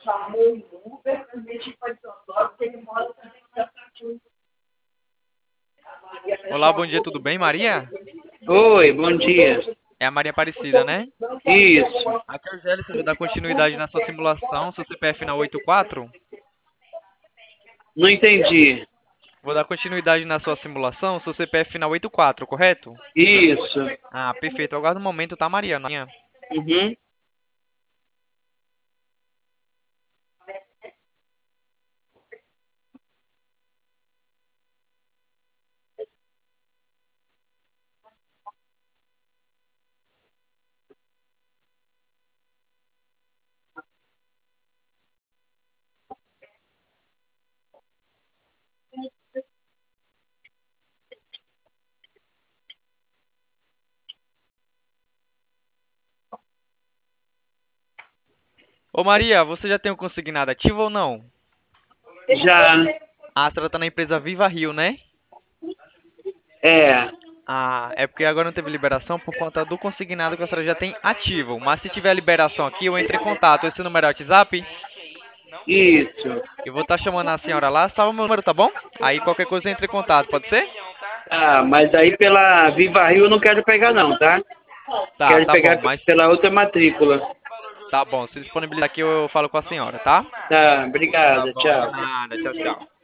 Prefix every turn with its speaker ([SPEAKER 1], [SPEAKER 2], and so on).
[SPEAKER 1] Olá, bom dia, tudo bem, Maria?
[SPEAKER 2] Oi, bom dia.
[SPEAKER 1] É a Maria Aparecida, né?
[SPEAKER 2] Isso.
[SPEAKER 1] Aqui é o Gélis, eu vou dar continuidade na sua simulação, seu CPF na 84.
[SPEAKER 2] Não entendi.
[SPEAKER 1] Vou dar continuidade na sua simulação, seu CPF na 84, correto?
[SPEAKER 2] Isso.
[SPEAKER 1] Ah, perfeito. Aguarda um momento, tá, Maria?
[SPEAKER 2] Uhum.
[SPEAKER 1] Ô, Maria, você já tem o consignado ativo ou não?
[SPEAKER 2] Já.
[SPEAKER 1] Ah, a senhora tá na empresa Viva Rio, né?
[SPEAKER 2] É.
[SPEAKER 1] Ah, é porque agora não teve liberação por conta do consignado que a senhora já tem ativo. Mas se tiver liberação aqui, eu entro em contato. Esse número é o WhatsApp?
[SPEAKER 2] Isso.
[SPEAKER 1] Eu vou estar chamando a senhora lá. Salva o meu número, tá bom? Aí qualquer coisa eu entro em contato, pode ser?
[SPEAKER 2] Ah, mas aí pela Viva Rio eu não quero pegar não, tá?
[SPEAKER 1] Tá,
[SPEAKER 2] Quero
[SPEAKER 1] tá bom,
[SPEAKER 2] pegar
[SPEAKER 1] mas
[SPEAKER 2] pela outra matrícula.
[SPEAKER 1] tá bom. Se disponibilizar aqui, eu falo com a senhora, tá?
[SPEAKER 2] Tá,
[SPEAKER 1] Tá
[SPEAKER 2] obrigado.
[SPEAKER 1] bom, de
[SPEAKER 2] Tchau.
[SPEAKER 1] nada. Tchau, tchau.